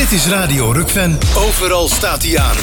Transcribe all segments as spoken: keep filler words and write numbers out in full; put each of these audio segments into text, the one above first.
Dit is Radio Rukven. Overal staat hij aan.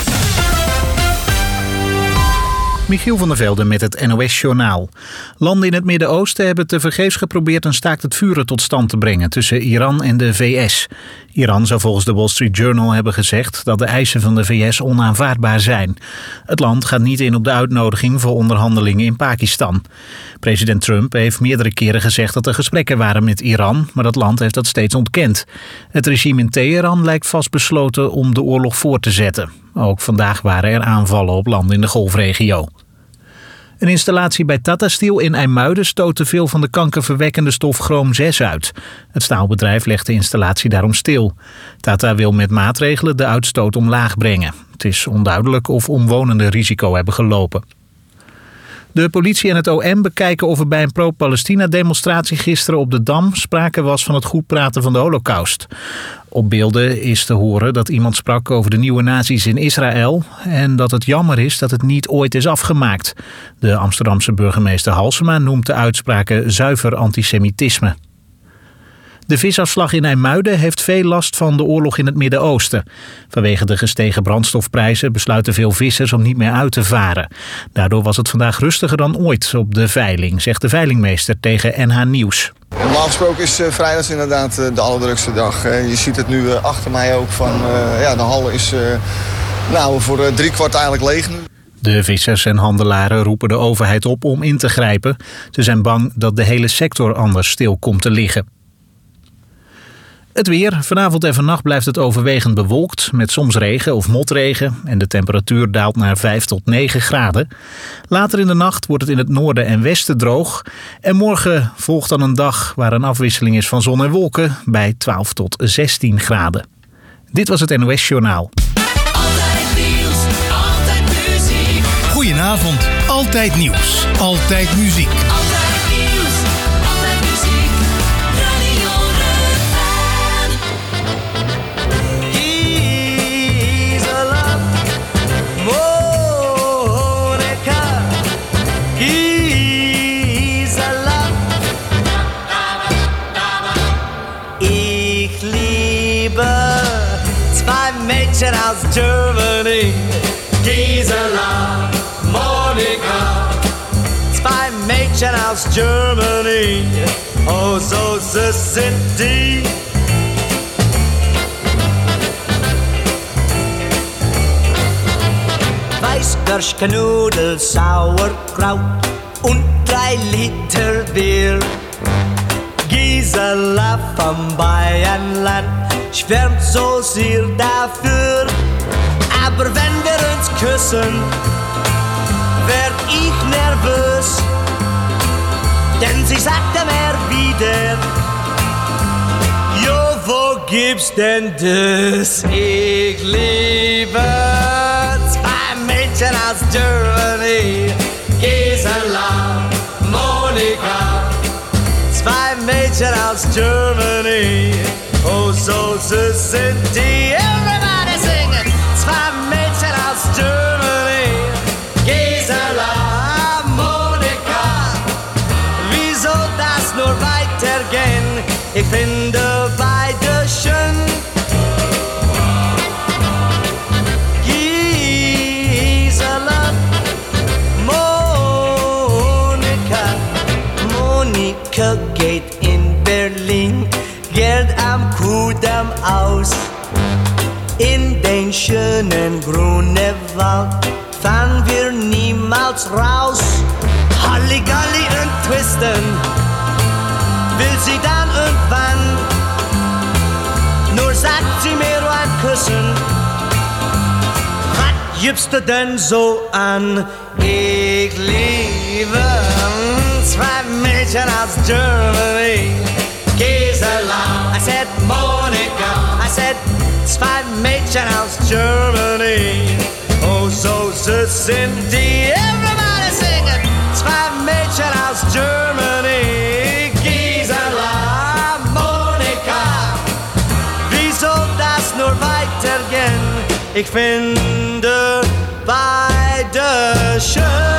Michiel van der Velde met het N O S-journaal. Landen in het Midden-Oosten hebben tevergeefs geprobeerd een staakt het vuren tot stand te brengen tussen Iran en de V S. Iran zou volgens de Wall Street Journal hebben gezegd dat de eisen van de V S onaanvaardbaar zijn. Het land gaat niet in op de uitnodiging voor onderhandelingen in Pakistan. President Trump heeft meerdere keren gezegd dat er gesprekken waren met Iran, maar dat land heeft dat steeds ontkend. Het regime in Teheran lijkt vastbesloten om de oorlog voort te zetten. Ook vandaag waren er aanvallen op landen in de golfregio. Een installatie bij Tata Steel in IJmuiden stoot te veel van de kankerverwekkende stof chroom zes uit. Het staalbedrijf legt de installatie daarom stil. Tata wil met maatregelen de uitstoot omlaag brengen. Het is onduidelijk of omwonenden risico hebben gelopen. De politie en het O M bekijken of er bij een pro-Palestina-demonstratie gisteren op de Dam sprake was van het goedpraten van de Holocaust. Op beelden is te horen dat iemand sprak over de nieuwe nazi's in Israël en dat het jammer is dat het niet ooit is afgemaakt. De Amsterdamse burgemeester Halsema noemt de uitspraken zuiver antisemitisme. De visafslag in IJmuiden heeft veel last van de oorlog in het Midden-Oosten. Vanwege de gestegen brandstofprijzen besluiten veel vissers om niet meer uit te varen. Daardoor was het vandaag rustiger dan ooit op de veiling, zegt de veilingmeester tegen N H Nieuws. Normaal gesproken is uh, vrijdag inderdaad uh, de allerdrukste dag. Uh, je ziet het nu uh, achter mij ook van uh, ja, de hal is uh, nou, voor uh, drie kwart eigenlijk leeg nu. De vissers en handelaren roepen de overheid op om in te grijpen. Ze zijn bang dat de hele sector anders stil komt te liggen. Het weer. Vanavond en vannacht blijft het overwegend bewolkt met soms regen of motregen en de temperatuur daalt naar vijf tot negen graden. Later in de nacht wordt het in het noorden en westen droog. En morgen volgt dan een dag waar een afwisseling is van zon en wolken bij twaalf tot zestien graden. Dit was het N O S-journaal. Altijd nieuws, altijd muziek. Goedenavond. Altijd nieuws. Altijd muziek. Altijd nieuws, altijd muziek. Radio Rukven. Gisela, Monica, Gisela. Ich liebe zwei Mädchen aus Germany. Gisela, Monica. Zwei Mädchen aus Germany. Oh, so süß sind die. Weißkirschknudel, Sauerkraut und drei Liter Bier. Gisela vom Bayernland schwärmt so sehr dafür. Aber wenn wir uns küssen, werd ich nervös. Denn sie sagte mir wieder, jo, wo gibt's denn das? Ich liebe zwei Mädchen aus Germany, Gisela, Monika. Zwei Mädchen aus Germany, oh so süß sind die. Everybody singen! Zwei Mädchen aus Germany, Gisela, Monika. Wie soll das nur weitergehen? Ich finde beide schön. Gisela, Monika. Monika geht in Berlin Geld am Kudamm aus. In den schönen Grunewald fahren wir niemals raus. Halligalli und Twisten will sie dann und wann. Nur sagt sie mir ein Küssen. Was gibst du denn so an? Ich liebe zwei Mädchen aus Germany. Gisela, I said Monica, I said zwei Mädchen aus Germany. Oh, so süß sind die. Everybody singen. Zwei Mädchen aus Germany. Gisela, Monika. Wie soll das nur weitergehen? Ich finde beide schön.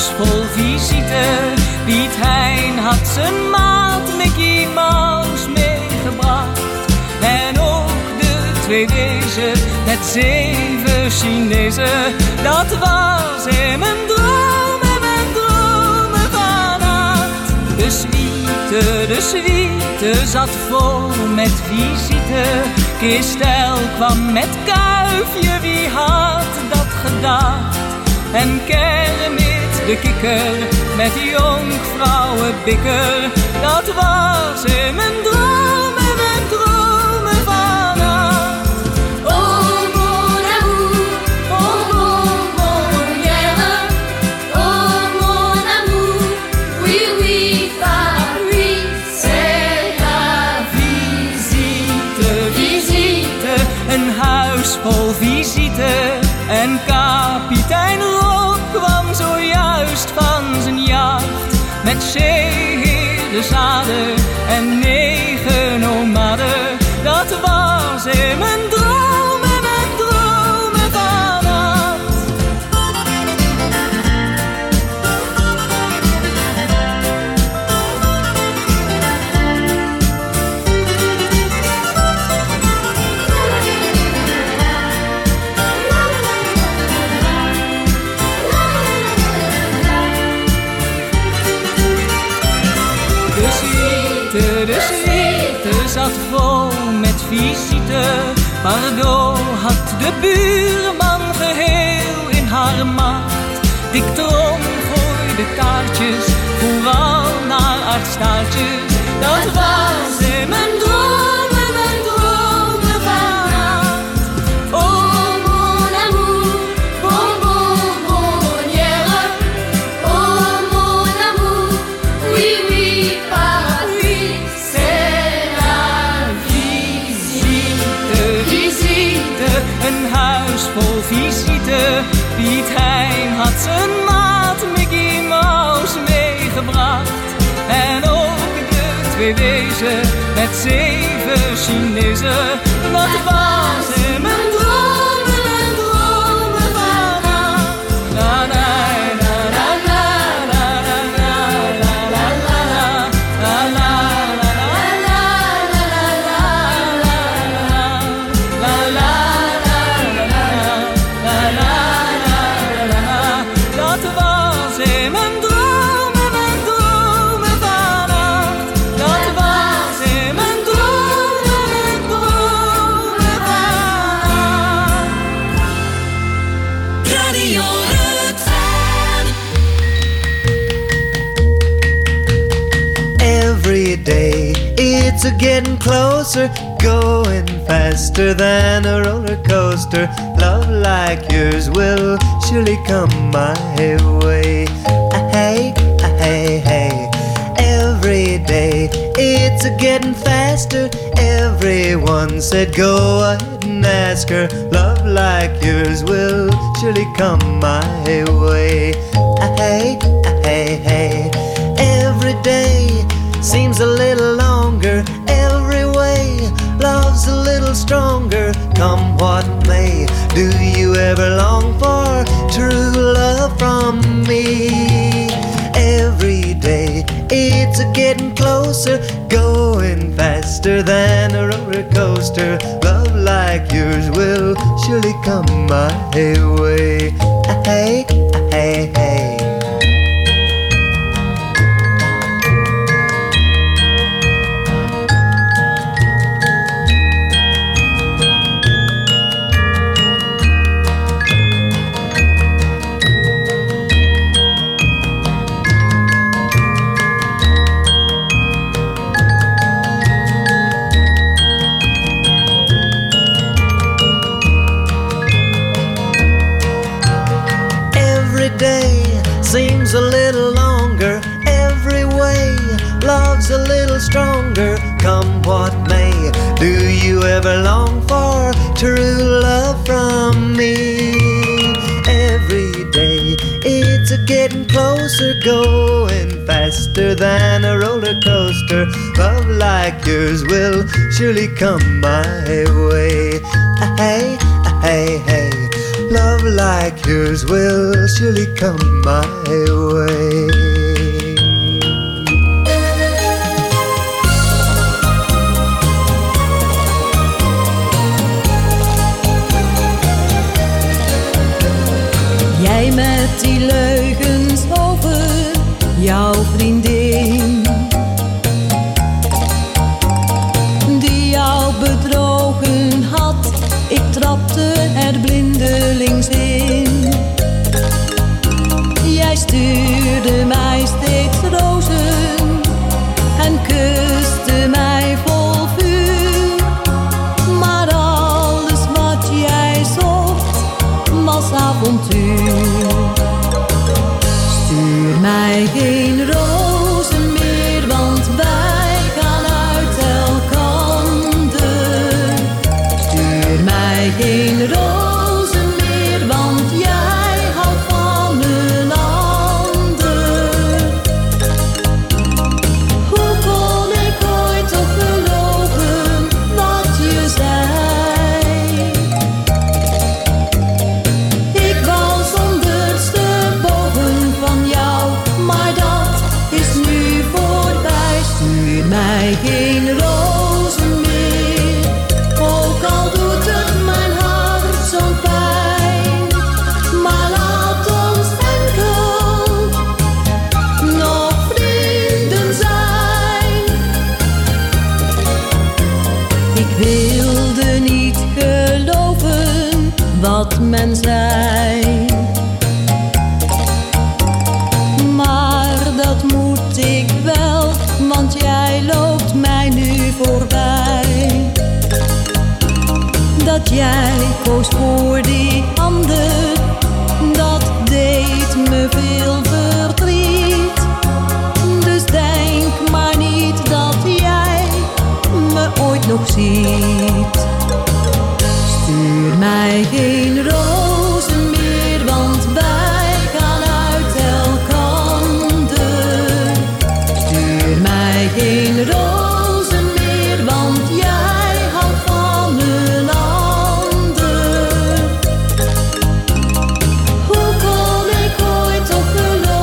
vol visite. Piet Hein had zijn maat Mickey Mouse meegebracht. En ook de twee wezen met zeven Chinezen. Dat was in mijn droom en mijn dromen vannacht. De suite, de suite zat vol met visite. Kees Stijl kwam met Kuifje, wie had dat gedacht? En Kermit de kikker met jonkvrouwenbikker. Dat was in mijn droom en mijn dromen vannacht. Oh mon amour, oh mon mon guerre. Oh mon amour, oui oui Paris, c'est la visite, visite, een huis vol visite. En kapitein Rob kwam zojuist van zijn jacht. Met zeeheerdezaden en negen nomaden. Dat was in mijn droom en mijn dromen vannacht. De suite zat vol met visite. Bardot had de buurman geheel in haar macht. Dick Trom gooide kaartjes, vooral naar aardstaartjes. Dat was in mijn droom en mijn dromen vannacht. Oh mon amour, bon bon bonnière. Oh mon amour, oui oui Paris, c'est la visite, visite, een huis vol visite. Piet Hein had zijn maat Mickey Mouse meegebracht. En ook de twee wezen met zeven Chinezen. Dat was in mijn droom en mijn dromen vannacht. Na na na na na na na na na na na na dat was in mijn droom en mijn dromen vannacht. Dat was in mijn droom en mijn dromen vannacht. Radio Rutland. Every day it's a getting closer, going faster than a roller coaster. Love like yours will surely come my way. Hey, hey, hey. Every day it's a getting faster. Everyone said go ahead and ask her. Love like yours will surely come my way. Hey, hey, hey. Every day seems a little longer. Every way love's a little stronger. Come what may, do you ever long for true love from me? Every day it's a getting closer, going faster than a roller coaster. Love like yours will surely come my way. Hey, hey, hey. Seems a little longer every way. Love's a little stronger, come what may. Do you ever long for true love from me? Every day it's a getting closer, going faster than a roller coaster. Love like yours will surely come my way. Hey, hey, hey. love like yours will surely come my way. Jij met die leugens over jouw vriendin, die jou bedrogen had, ik trapte er blindelings in. Jij stuurde mij steeds rozen en kuste mij vol vuur, maar alles wat jij zocht was avontuur. Stuur mij geen rozen meer, want wij gaan uit elkander. Stuur mij geen rozen meer, want jij houdt van een ander. Hoe kon ik ooit toch geloven wat je zei? Ik was ondersteboven van jou, maar dat is nu voorbij. Stuur mij geen rozen meer, ook al doet het mijn hart zo'n pijn. Maar laat ons enkel nog vrienden zijn. Ik wilde niet geloven wat men zei, maar dat moet ik wel, want jij loopt mij nu voorbij. Dat jij koos voor die ander, dat deed me veel verdriet. Dus denk maar niet dat jij me ooit nog ziet. Stuur mij geen rozen meer, want wij gaan uit elkander. Stuur mij geen rozen meer, want jij houdt van een ander. Hoe kon ik ooit toch geloven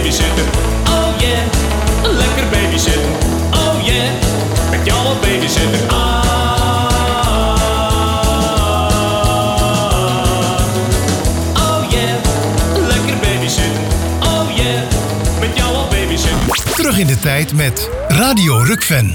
babysitten. Oh yeah, lekker babysitten. Oh yeah, met jou al babysitten. Ah. Oh yeah, lekker babysitten. Oh yeah, met jou al babysitten. Terug in de tijd met Radio Rukven.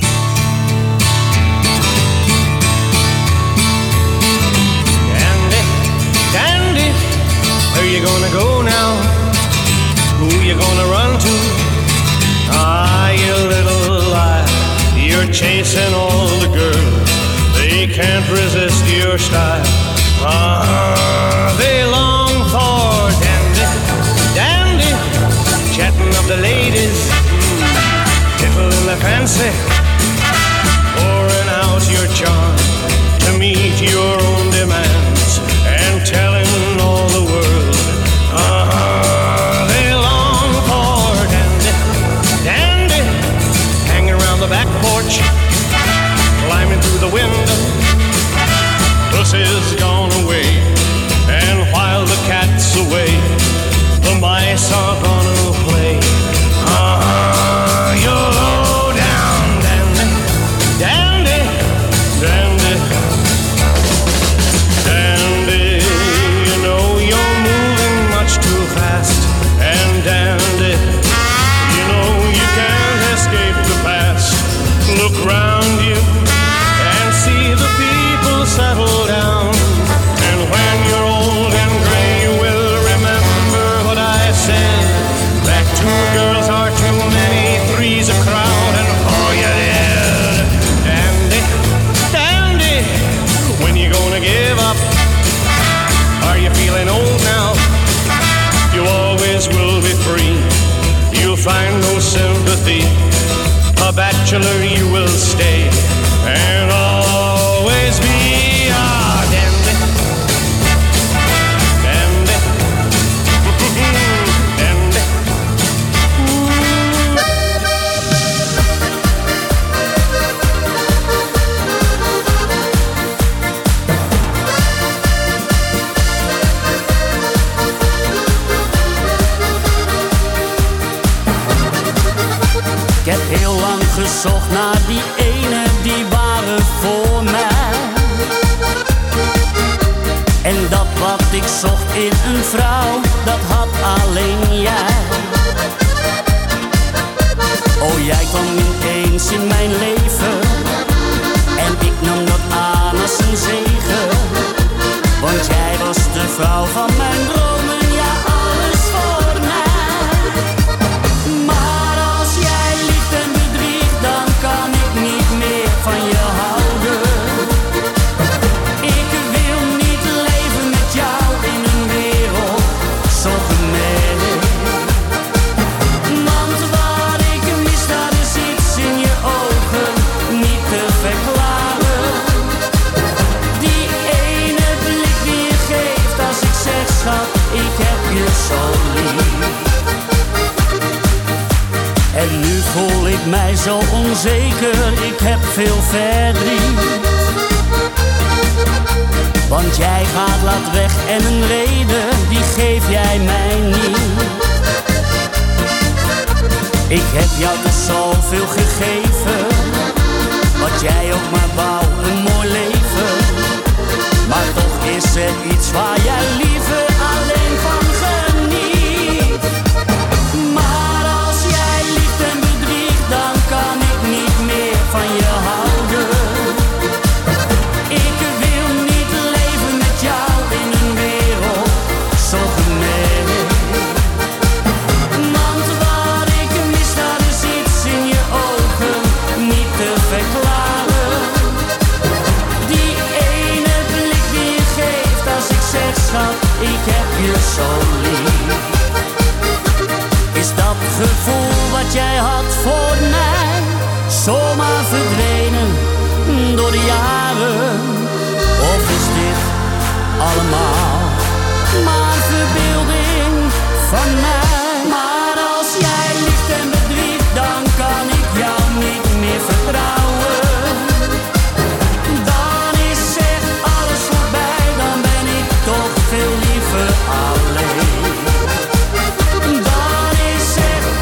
Where you gonna go now? Who you gonna run to? Ah, you little lie. You're chasing all the girls. They can't resist your style. Ah, they long for dandy, dandy. Chatting of the ladies, tickling the fancy, pouring out your charm to meet your own demands and telling all the world. Uh-huh, they long for dandy, dandy, hanging around the back porch, climbing through the window. Pussy's gone away, and while the cat's away, the mice are gonna play. Uh-huh, you're low down, dandy, dandy, dandy, dandy. You know you're moving much too fast, and dandy, you know you can't escape the past. Look round you and see the people settle down, and when you're old and gray you will remember what I said, that two girls are too many, three's a crowd, and four you did. Dandy, dandy, when you gonna give up? Are you feeling old now? You always will be free. You'll find no sympathy. A bachelor you will stay and always be. Ah, dandy, dandy, dandy. Ik heb heel lang gezocht naar die ene, die waren voor mij. En dat wat ik zocht in een vrouw, dat had alleen jij. Oh, jij kwam ineens in mijn leven, en ik nam dat aan als een zegen. Want jij was de vrouw van mijn dromen, ja, alles voor mij. Maar als jij liegt en bedriegt, dan kan ik niet meer van je houden. Ik wil niet leven met jou in een wereld zo gemeen. Want wat ik mis, dat is iets in je ogen niet te verklaren. Die ene blik die je geeft als ik zeg, schat, ik heb je zo lief. En nu voel ik mij zo onzeker, ik heb veel verdriet. Want jij gaat laat weg en een reden, die geef jij mij niet. Ik heb jou toch zoveel gegeven, wat jij ook maar wou, een mooi leven. Maar toch is er iets waar jij liever alleen van geniet. Maar als jij liegt en bedriegt, dan kan ik niet meer van je houden. Ik wil niet leven met jou in een wereld zo gemeen. Want wat ik mis, dat is iets in je ogen niet te verklaren. Die ene blik die je geeft als ik zeg, schat, ik heb je zo lief. Is dat gevoel wat jij had voor mij zomaar verdwenen door de jaren? Of is dit allemaal maar verbeelding van mij? Maar als jij liegt en bedriegt, dan kan ik jou niet meer vertrouwen. Dan is echt alles voorbij, dan ben ik toch veel liever alleen. Dan is echt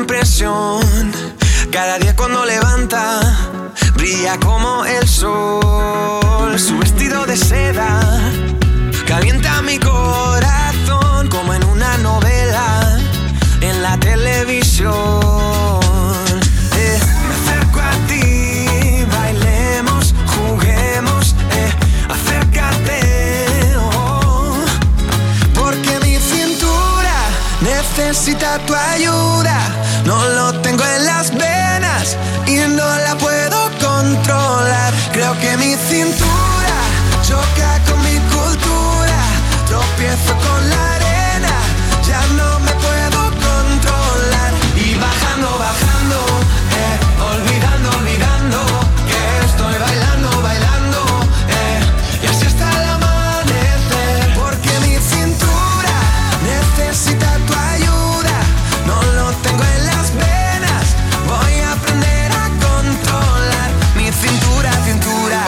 impresión. Cada día cuando levanta, brilla como el sol. Su vestido de seda calienta mi corazón como en una novela en la televisión. Eh, me acerco a ti, bailemos, juguemos, eh, acércate, oh, porque mi cintura necesita tu ayuda. No lo tengo en las venas y no la puedo controlar. Creo que mi cintura choca con mi cultura. Tropiezo con la arena, ya no me puedo controlar. Y bajando, bajando, eh, olvidando, olvidando que estoy bailando, bailando, eh, y así hasta el amanecer. Porque mi cintura necesita tu ayuda. No lo tengo en las venas, voy a aprender a controlar mi cintura, cintura.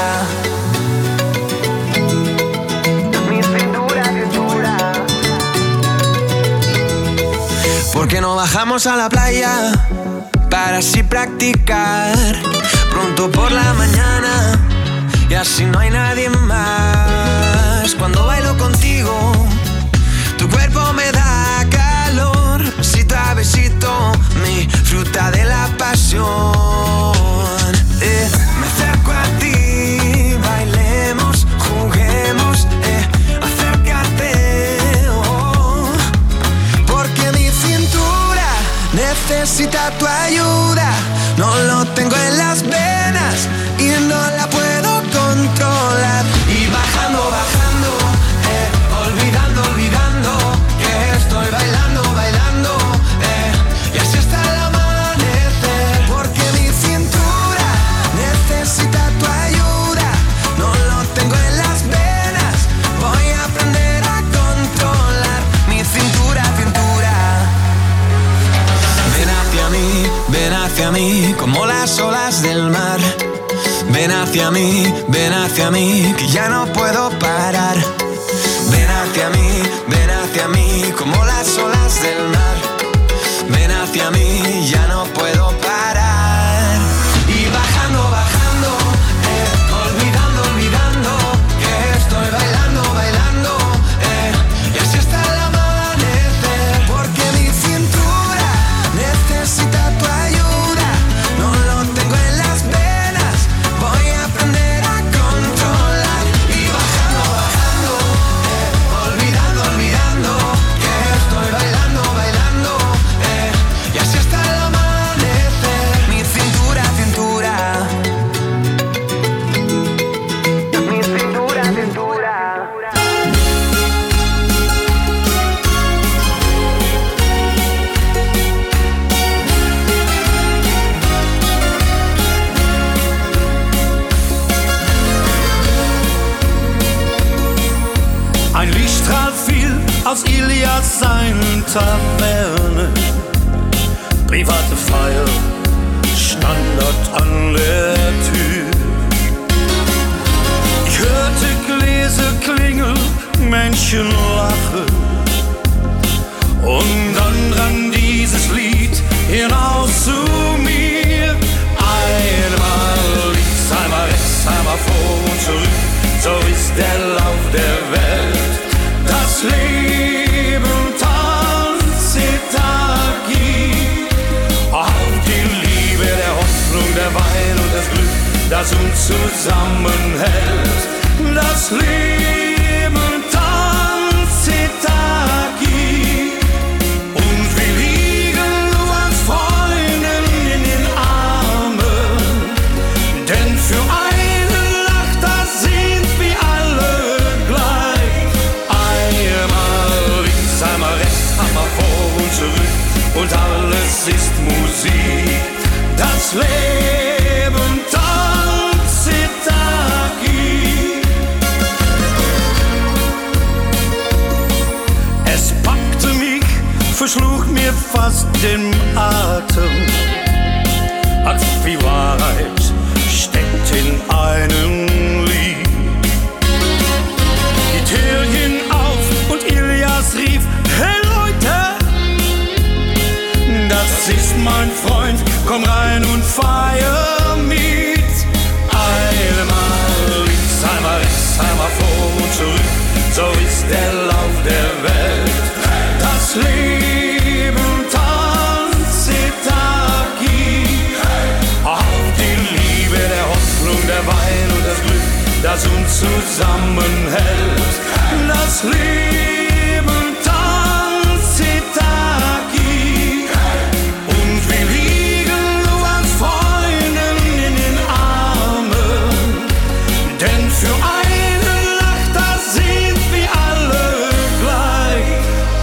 Mi cintura, cintura. ¿Por qué no bajamos a la playa para así practicar pronto por la mañana y así no hay nadie más? Cuando bailo contigo, tu cuerpo me da calor, besito a besito, mi fruta de la pasión. Eh, me acerco a ti, bailemos, juguemos, eh, acércate, oh, porque mi cintura necesita tu ayuda. No lo tengo en las venas y no la puedo controlar. Y bajando, bajando, eh, olvidando, olvidando que estoy bailando, bailando, eh, y así hasta el amanecer. Porque mi cintura necesita tu ayuda. No lo tengo en las venas, voy a aprender a controlar mi cintura, cintura. Ven hacia mí, ven hacia mí, como las olas del mar. Ven hacia mí, ven hacia mí, que ya no puedo parar. Ven hacia mí, ven hacia mí, como las olas del mar. Ven hacia mí, ya no puedo parar. Y bajando, bajando, eh, olvidando, olvidando que estoy bailando, bailando, eh, y así hasta el amanecer. Porque mi cintura necesita tu ayuda. No lo tengo en las venas, voy a aprender a controlar. Y bajando, bajando, eh, olvidando, olvidando que estoy bailando, bailando, eh, y así hasta el amanecer. Mi cintura, cintura. Mi cintura, cintura. Ein Lichtstrahl fiel aus Ilias seinen Taverne. Private Feier stand dort an der Tür. Ich hörte Gläser klingeln, Menschen lachen. Und dann drang dieses Lied hinaus zu mir. Einmal links, einmal rechts, einmal vor und zurück. So ist der Lauf der Welt. Das Leben Tanzitagi. Auf die Liebe, der Hoffnung, der Wein und das Glück, das uns zusammenhält. Das Leben Tanzitagi. Und wir liegen nur als Freunde in den Armen. Denn für eine Nacht, da sind wir alle gleich. Einmal links, einmal rechts, einmal vor und zurück. Und alles ist Musik. Das Leben Tanzitagi. Es packte mich, verschlug mir fast den Atem. Als die Wahrheit steckt in einem Lied. Die Tür ging auf und Ilias rief: Hey Leute, das ist mein Lauf der Welt. Das Leben Tanzitaki, auf die Liebe, der Hoffnung, der Wein und das Glück, das uns zusammenhält. Das Leben Tanzitaki, und wir liegen nur als Freunden in den Armen, denn für eine Nacht, da sind wir alle gleich.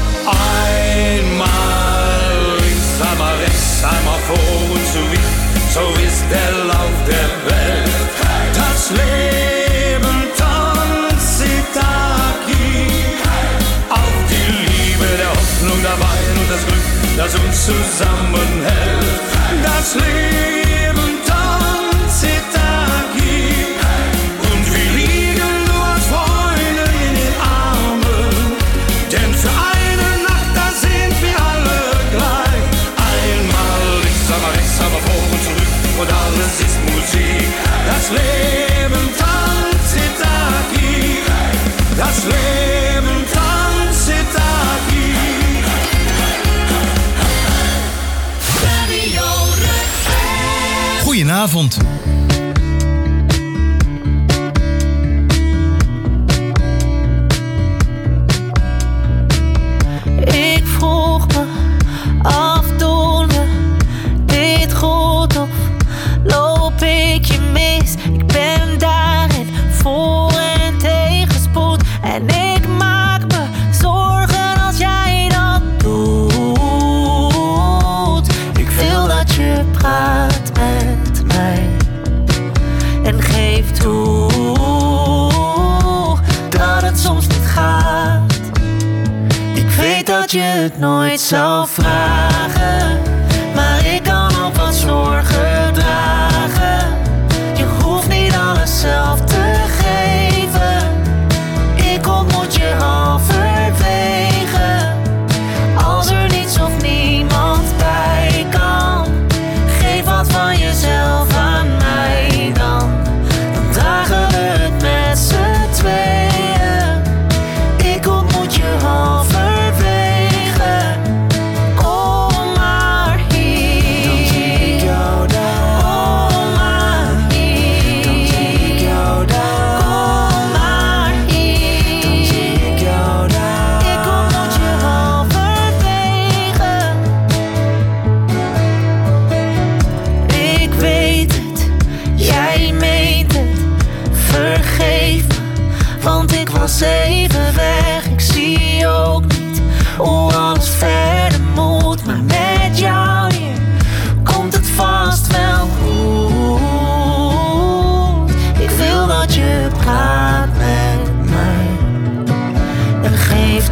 Einmal links, einmal rechts, einmal vor und zurück, so ist der Lauf der Welt. Das Leben Tanzitaki, auf die Liebe, der Hoffnung, der Wein und das Glück, das uns zusammenhält. Das Leben Tanzitaki, und wir liegen nur als Freunde in den Armen, denn für eine Nacht, da sind wir alle gleich. Einmal links, einmal rechts, einmal vor und zurück, und alles ist Musik. Das Leben Tanzitaki, das Leben Tanzitaki. Goedenavond. Ik vroeg me af, doen we dit goed of loop ik je mis? Ik ben daarin voor en tegenspoed en ik maak me zorgen als jij dat doet. Ik wil dat je praat met mij en geef toe dat het soms niet gaat. Ik weet dat je het nooit zou vragen, maar ik kan ook wat zorgen dragen. Je hoeft niet alles zelf te geven, ik ontmoet je halverwege. Als er niets of niemand bij kan, geef wat van jezelf aan mij dan. Dan dragen we het met z'n tweeën. Ik ontmoet je halverwege. Kom maar hier. Dan zie ik jou daar. Kom maar hier. Dan zie ik jou daar. Kom maar hier. Dan zie ik jou daar. Ik ontmoet je halverwege. Ik weet het, jij meent het. Vergeef me, want ik was even weg. Ik zie ook niet hoe alles verder moet, maar met jou hier komt het vast wel goed. Ik wil dat je praat met mij en geef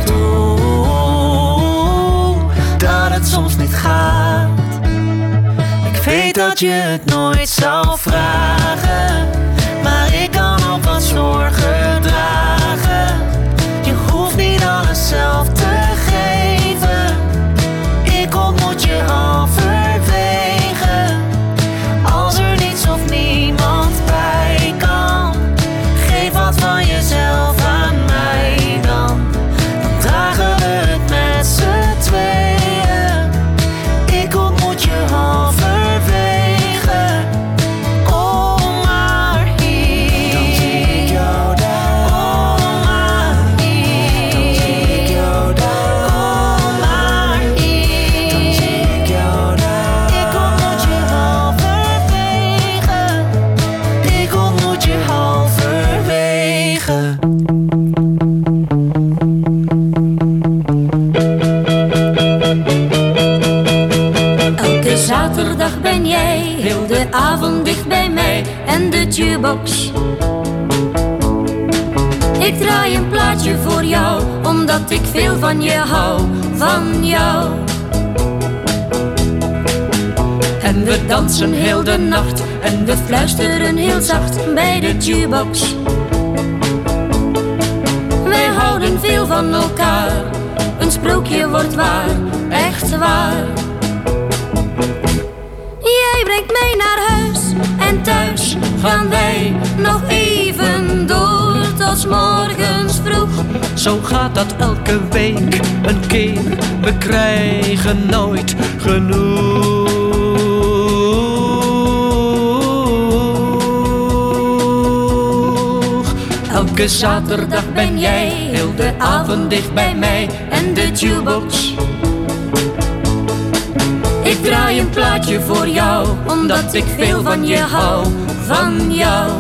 toe dat het soms niet gaat. Ik weet dat je het nooit zou vragen, maar ik kan ook wat zorgen dragen. Je hoeft niet alles zelf te geven, ik ontmoet je halverwege. Als er niets of niemand bij kan, geef wat van jezelf aan mij dan. Dan dragen we het met z'n tweeën. Ik ontmoet je halverwege. Kom maar hier. Dan zie ik jou daar. Kom maar hier. Dan zie ik jou daar. Kom maar hier. Dan zie ik jou daar. Ik ontmoet je halverwege. Ik ontmoet je halverwege. Elke zaterdag ben jij heel de avond dicht bij mij en de jukebox. Ik draai een plaatje voor jou, omdat ik veel van je hou, van jou. En we dansen heel de nacht en we fluisteren heel zacht bij de jukebox. Wij houden veel van elkaar, een sprookje wordt waar, echt waar. Jij brengt mij naar huis en thuis gaan wij nog even door tot 's morgens vroeg. Zo gaat dat elke week een keer. We krijgen nooit genoeg. Elke zaterdag ben jij heel de avond dicht bij mij en de jukebox. Ik draai een plaatje voor jou, omdat ik veel van je hou, van jou.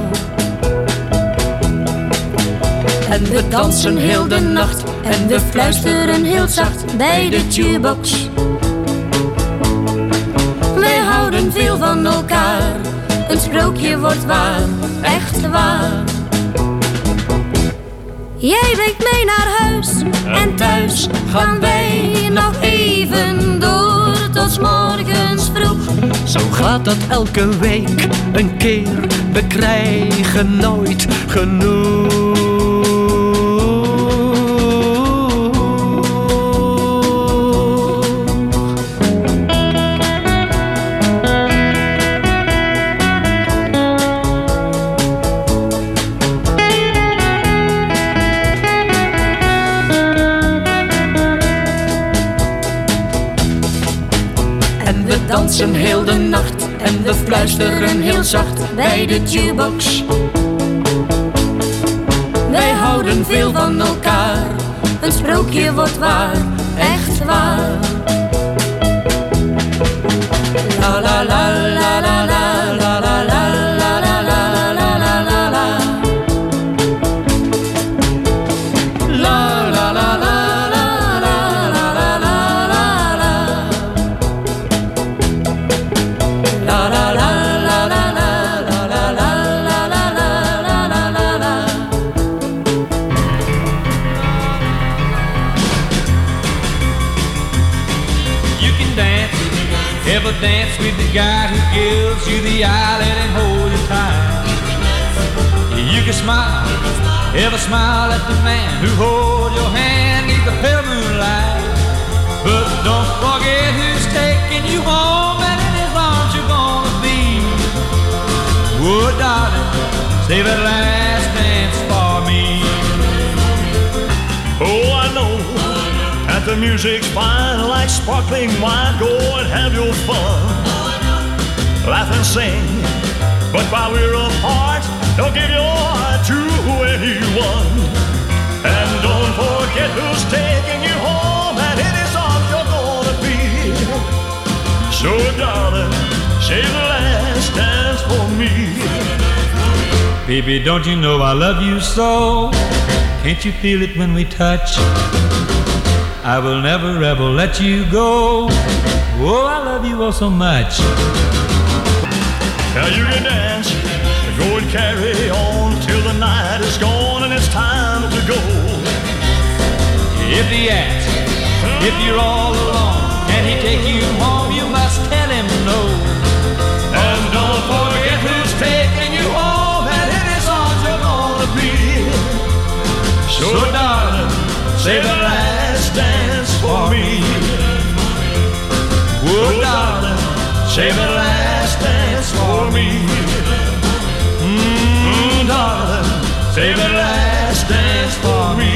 En we dansen heel de nacht en we fluisteren heel zacht bij de jukebox. Wij houden veel van elkaar, een sprookje wordt waar, echt waar. Jij brengt mij naar huis en thuis gaan wij nog even door tot 's morgens vroeg. Zo gaat dat elke week een keer. We krijgen nooit genoeg. Dansen heel de nacht en we fluisteren heel zacht bij de jukebox. Wij houden veel van elkaar, een sprookje wordt waar, echt waar. La la la la la la la la la la la la la la la la. La la la la. Ever dance with the guy who gives you the eyelid and hold you tight? You can smile, ever smile at the man who holds your hand neath the pale moonlight. But don't forget who's taking you home and in his arms you're gonna be. Oh darling, save that last dance for me. Oh, I know that the music's fine like sparkling wine. Go and have your fun, laugh and sing. But while we're apart, don't give your heart to anyone. And don't forget who's taking you home, and in his arms you're gonna be. So darling, save the last dance for me. Baby, don't you know I love you so? Can't you feel it when we touch? I will never ever let you go. Oh, I love you all so much. Now you can dance, go and carry on till the night is gone and it's time to go. If he asks, if you're all alone, can he take you home? You must tell him no. And don't forget who's taking you home, and in his arms you're gonna be. So darling, save the last dance for me. Oh darling, save the last dance for me. Mm, darling, save the last dance for me.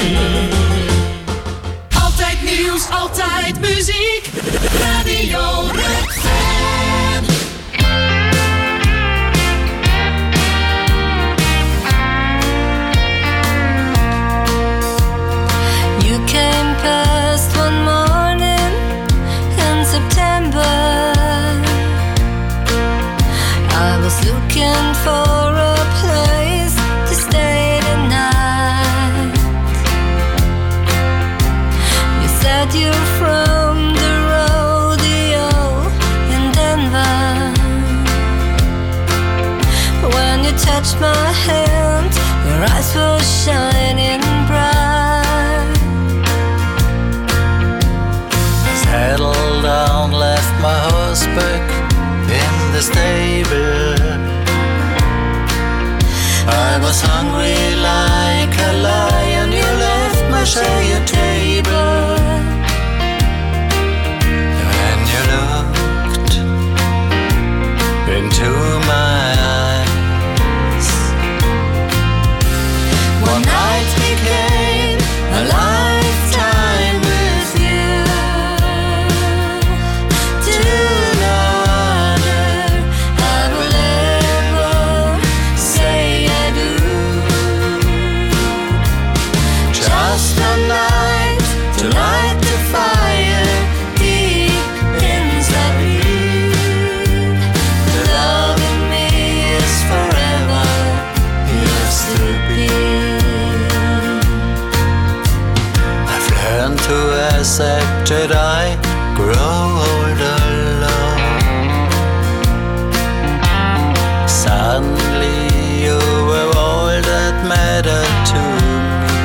Altijd nieuws, altijd muziek. Radio Redfan. You came past one morning in September. I was looking for a place to stay the night. You said you're from the rodeo in Denver. When you touched my hand, your eyes were shining bright. Settled down, left my horse back in the stable. I was hungry like a lion. You left my share table. And you looked into my eyes. One night we came one night to light the fire deep inside me. Loving me is forever yours to be. I've learned to accept that I grow older alone. Suddenly you were all that mattered to me.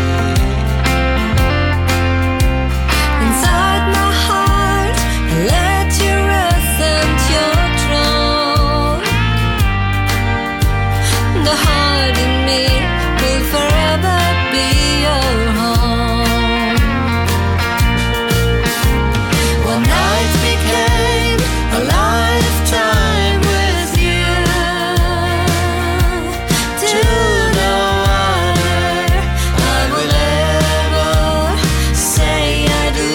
Inside my heart, let you rest and your throne. The heart in me will forever be your home. One night became a lifetime with you. To no other I will ever say I do.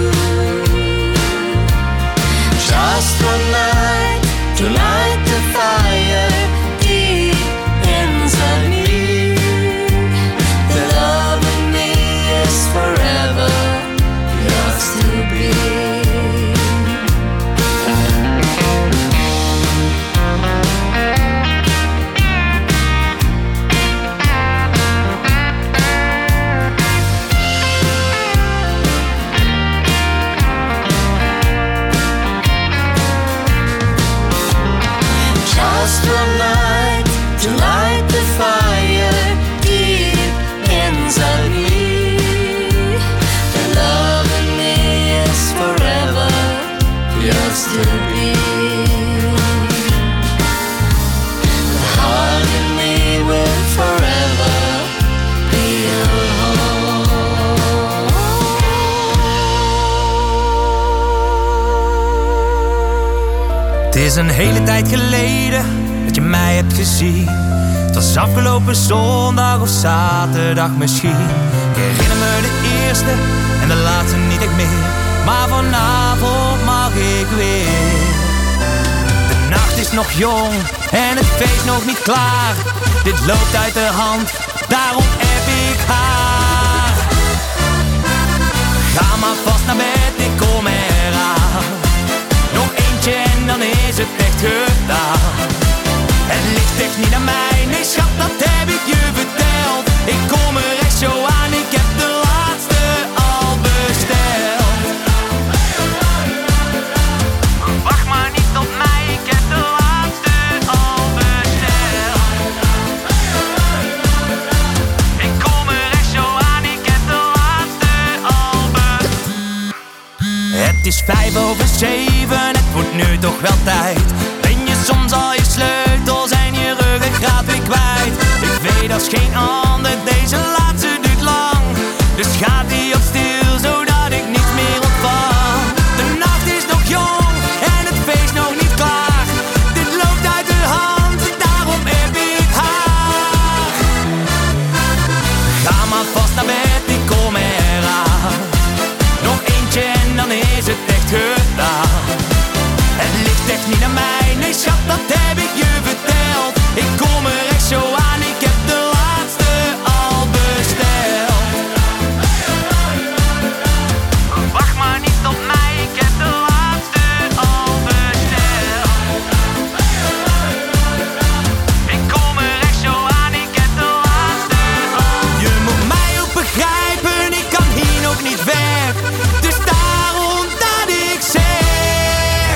Just one night to light the fire deep inside me. The love in me is forever yours to be. Just one night to light the fire deep inside me. The love in me is forever yours to be. The heart in me will forever be your home. Het is een hele tijd geleden dat je mij hebt gezien. Het was afgelopen zondag of zaterdag misschien. Ik herinner me de eerste en de laatste niet echt meer. Maar vanavond mag ik weer. De nacht is nog jong en het feest nog niet klaar. Dit loopt uit de hand, daarom heb ik haar. Ga maar vast naar bed, ik kom eraan. Nog eentje en dan is het echt gedaan. Het ligt echt niet aan mij, nee schat, dat heb ik je verteld. Ik kom er echt zo aan, ik heb de laatste al besteld. Wacht maar niet op mij, ik heb de laatste al besteld. Ik kom er echt zo aan, ik heb de laatste al besteld. Het is vijf over zeven, het wordt nu toch wel tijd. Ben je soms al je sleutels en je ruggengraat weer kwijt? Ik weet als geen ander, deze laatste duurt lang. Dus gaat die op stil, zodat ik niets meer ontvang. De nacht is nog jong en het feest nog niet klaar. Dit loopt uit de hand, daarom heb ik haar. Ga maar vast naar bed, ik kom eraan. Nog eentje en dan is het echt gedaan. Het ligt echt niet aan mij, nee schat, dat heb ik je verteld. Ik kom er echt zo aan, ik heb de laatste al besteld. Wacht maar niet op mij, ik heb de laatste al besteld. Ik kom er echt zo aan, ik heb de laatste al. Je moet mij ook begrijpen, ik kan hier nog niet weg. Dus daarom dat ik zeg.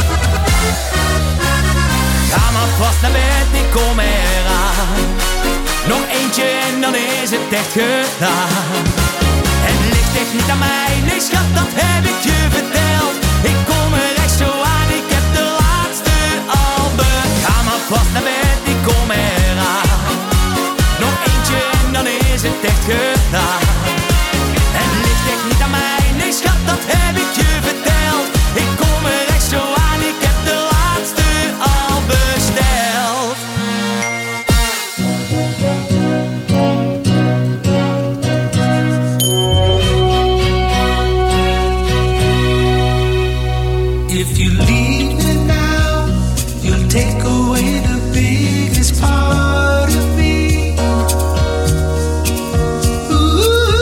Ga maar vast naar bed, ik kom eraan. Nog eentje en dan is het echt gedaan. Het ligt echt niet aan mij, nee schat, dat heb ik je verteld. Ik kom er echt zo aan, ik heb de laatste al be- Ga maar vast naar bed, ik kom eraan. Nog eentje en dan is het echt gedaan. Het ligt echt niet aan mij, nee schat, dat heb ik je verteld. Ik kom er echt zo aan, ik heb de laatste al besteld. If you leave me now, you'll take away the biggest part of me. Ooh.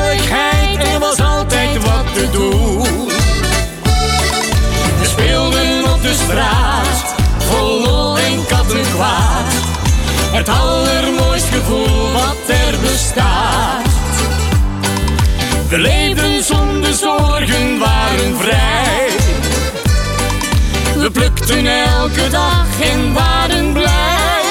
gezelligheid en er was altijd wat te doen. We speelden op de straat, vol lol en kattenkwaad. Het allermooist gevoel wat er bestaat. We leefden zonder zorgen, waren vrij. We plukten elke dag en waren blij.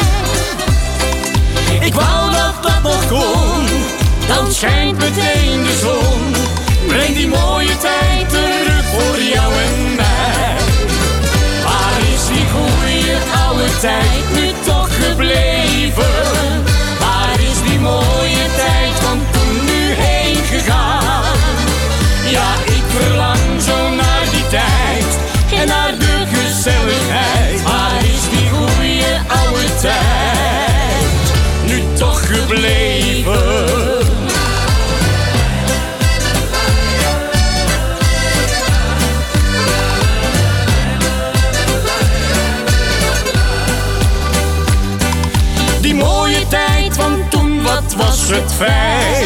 Ik wou dat dat nog kon, dan schijnt meteen de zon. Breng die mooie tijd terug voor jou en mij. Waar is die goeie oude tijd nu toch gebleven? Waar is die mooie tijd van toen nu heen gegaan? Ja, ik verlang zo naar die tijd en naar de gezelligheid. Waar is die goeie oude tijd nu toch gebleven? Die mooie tijd van toen, wat was het fijn.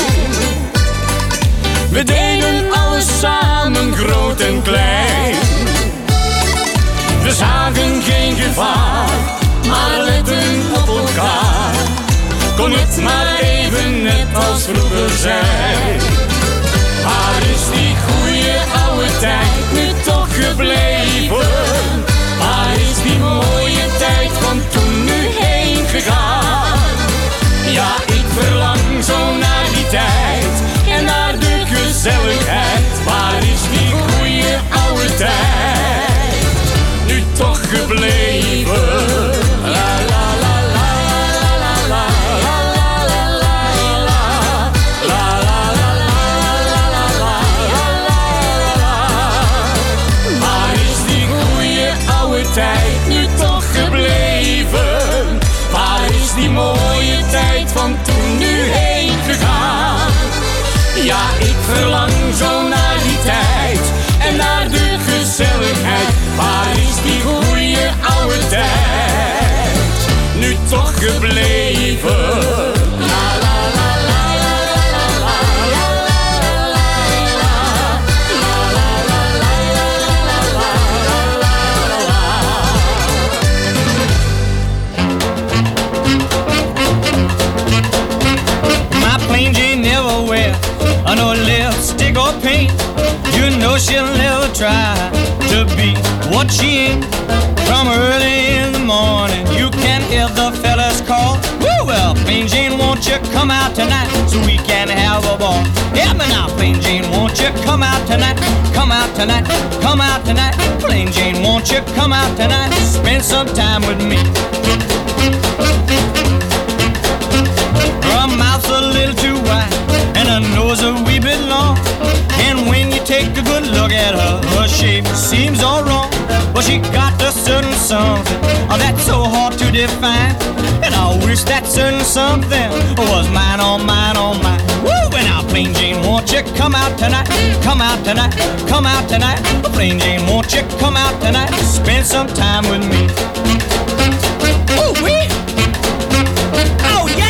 We deden alles samen, groot en klein. We zagen geen gevaar, maar letten op elkaar. Kon het maar even net als vroeger zijn. Waar is die goeie oude tijd nu toch gebleven? Waar is die mooie tijd van toen nu heen gegaan? Ja, ik verlang zo naar die tijd en naar de gezelligheid. Waar is die goeie oude tijd nu toch gebleven? La la la la la la la la la la la la la la. Waar is die goeie oude tijd nu toch gebleven? Waar is die mooie tijd van toen nu heen gegaan? Ja, ik verlang zo naar die tijd en naar de gezelligheid. Waar is die goeie oude tijd nu toch gebleven? La la la la la la la la la la la. My plain Jane never wear no lipstick or paint. You know she'll never try to be what she ain't. From early in the morning you can hear the fellas call. Woo, well, Plain Jane, won't you come out tonight so we can have a ball? Yeah, but now, Plain Jane, won't you come out tonight? Come out tonight, come out tonight. Plain Jane, won't you come out tonight? Spend some time with me. Her mouth's a little too wide and her nose a wee bit long. And when you take a good look at her, her shape seems all wrong. But she got a certain something oh, that's so hard to define. And I wish that certain something was mine, oh mine, oh mine. Woo! And now, Plain Jane, won't you come out tonight? Come out tonight, come out tonight. Plain Jane, won't you come out tonight? Spend some time with me. Ooh, wee! Oh, yeah!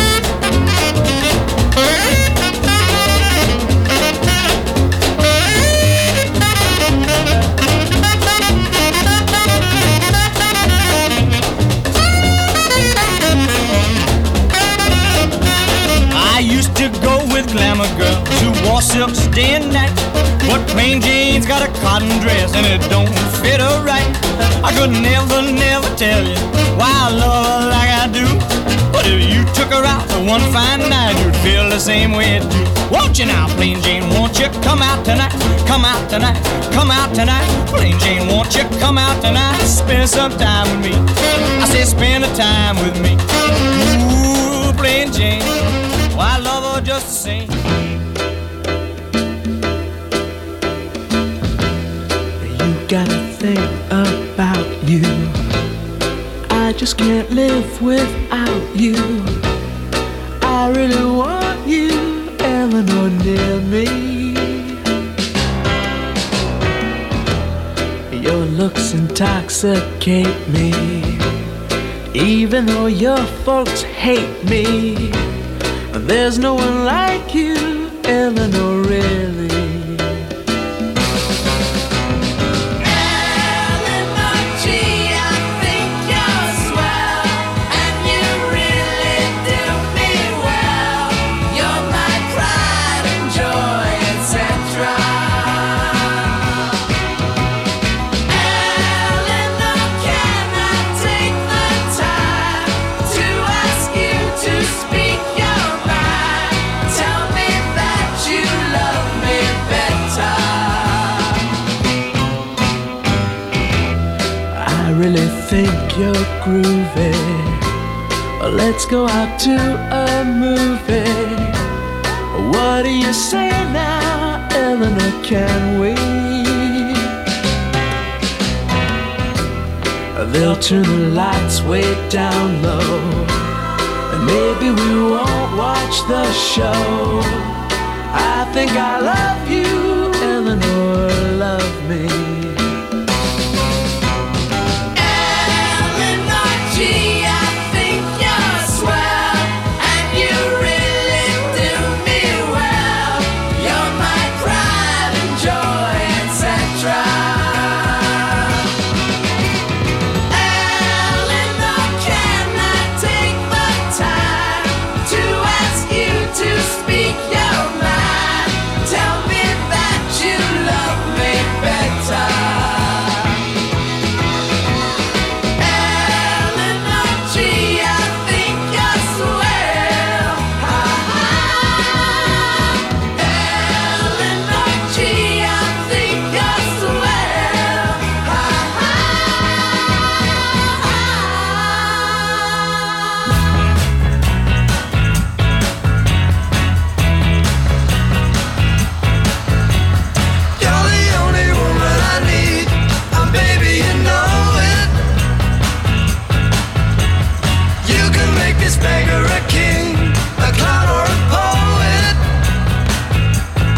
To go with glamour girls who wore silks day and night. But Plain Jane's got a cotton dress and it don't fit her right. I could never, never tell you why I love her like I do. But if you took her out for one fine night, you'd feel the same way too. Won't you now, Plain Jane, won't you come out tonight? Come out tonight, come out tonight. Plain Jane, won't you come out tonight? Spend some time with me. I say spend a time with me. Ooh, Plain Jane, I love her just the same. You got a thing about you. I just can't live without you. I really want you, Eleanor, near me. Your looks intoxicate me. Even though your folks hate me, there's no one like you, Eleanor, really. Think you're groovy. Let's go out to a movie. What do you say now, Eleanor, can we? They'll turn the lights way down low, and maybe we won't watch the show. I think I love you,